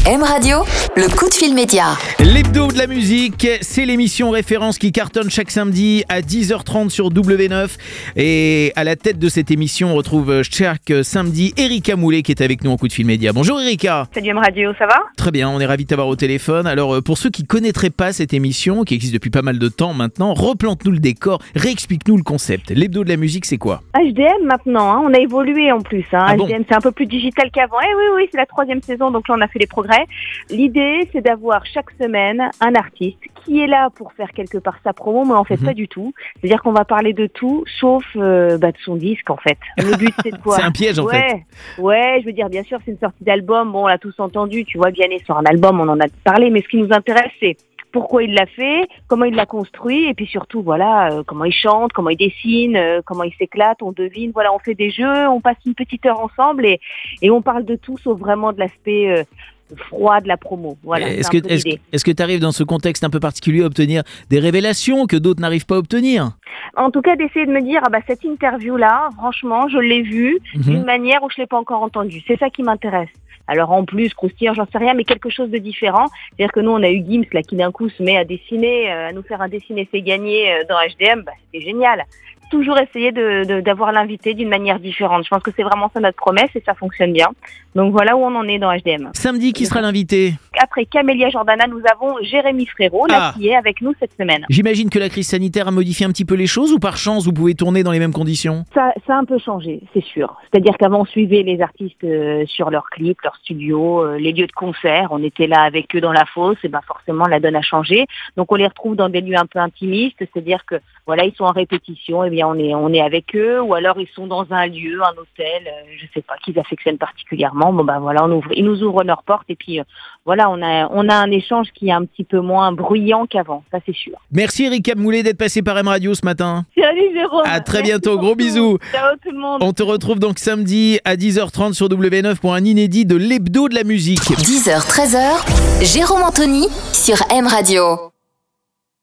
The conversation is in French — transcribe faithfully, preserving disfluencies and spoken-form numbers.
M Radio, le coup de fil média. L'hebdo de la musique, c'est l'émission référence qui cartonne chaque samedi à dix heures trente sur W neuf. Et à la tête de cette émission, on retrouve chaque samedi Erika Moulet qui est avec nous en coup de fil média. Bonjour Erika. Salut M Radio, ça va ? Très bien, on est ravis de t'avoir au téléphone. Alors pour ceux qui ne connaîtraient pas cette émission, qui existe depuis pas mal de temps maintenant, replante-nous le décor, réexplique-nous le concept. L'hebdo de la musique, c'est quoi ? H D M maintenant, hein, on a évolué en plus. Hein. Ah H D M, bon ? c'est un peu plus digital qu'avant. Eh oui, oui, c'est la troisième saison, donc là on a fait les progrès. L'idée, c'est d'avoir chaque semaine un artiste qui est là pour faire quelque part sa promo, mais on fait mmh. pas du tout. C'est-à-dire qu'on va parler de tout, sauf euh, bah, de son disque en fait. Le but, c'est de quoi ? C'est un piège en ouais, fait. Ouais, je veux dire, bien sûr, c'est une sortie d'album. Bon, on l'a tous entendu. Tu vois, Vianney sort un album, on en a parlé, mais ce qui nous intéresse, c'est pourquoi il l'a fait, comment il l'a construit, et puis surtout, voilà, euh, comment il chante, comment il dessine, euh, comment il s'éclate, on devine, voilà, on fait des jeux, on passe une petite heure ensemble et, et on parle de tout, sauf vraiment de l'aspect euh, froid de la promo. Voilà. Est-ce que, est-ce, est-ce que tu arrives dans ce contexte un peu particulier à obtenir des révélations que d'autres n'arrivent pas à obtenir ? En tout cas, d'essayer de me dire, ah bah, cette interview-là, franchement, je l'ai vue mmh. d'une manière où je ne l'ai pas encore entendue. C'est ça qui m'intéresse. Alors en plus, croustillant, j'en sais rien, mais quelque chose de différent. C'est-à-dire que nous, on a eu Gims là qui d'un coup se met à dessiner, euh, à nous faire un dessiner c'est gagné euh, dans H D M, bah, c'était génial. Toujours essayer de, de, d'avoir l'invité d'une manière différente. Je pense que c'est vraiment ça notre promesse et ça fonctionne bien. Donc voilà où on en est dans H D M. Samedi, qui sera l'invité ? Après Camélia Jordana, nous avons Jérémy Frérot, là, ah. qui est avec nous cette semaine. J'imagine que la crise sanitaire a modifié un petit peu les choses ou par chance, vous pouvez tourner dans les mêmes conditions ? Ça, ça a un peu changé, c'est sûr. C'est-à-dire qu'avant, on suivait les artistes euh, sur leurs clips, leurs studios, euh, les lieux de concert. On était là avec eux dans la fosse et ben forcément, la donne a changé. Donc on les retrouve dans des lieux un peu intimistes, c'est-à-dire que voilà, ils sont en répétition, et bien on est on est avec eux, ou alors ils sont dans un lieu, un hôtel, euh, je sais pas, qu'ils affectionnent particulièrement. Bon ben voilà, on ouvre, ils nous ouvrent leurs portes et puis euh, voilà, on a on a un échange qui est un petit peu moins bruyant qu'avant, ça c'est sûr. Merci Erika Moulet d'être passée par M Radio ce matin. Salut Jérôme. À très Merci bientôt, beaucoup. Gros bisous. Ciao tout le monde. On te retrouve donc samedi à dix heures trente sur W neuf pour un inédit de l'hebdo de la musique. dix heures treize heures, Jérôme Anthony sur M Radio.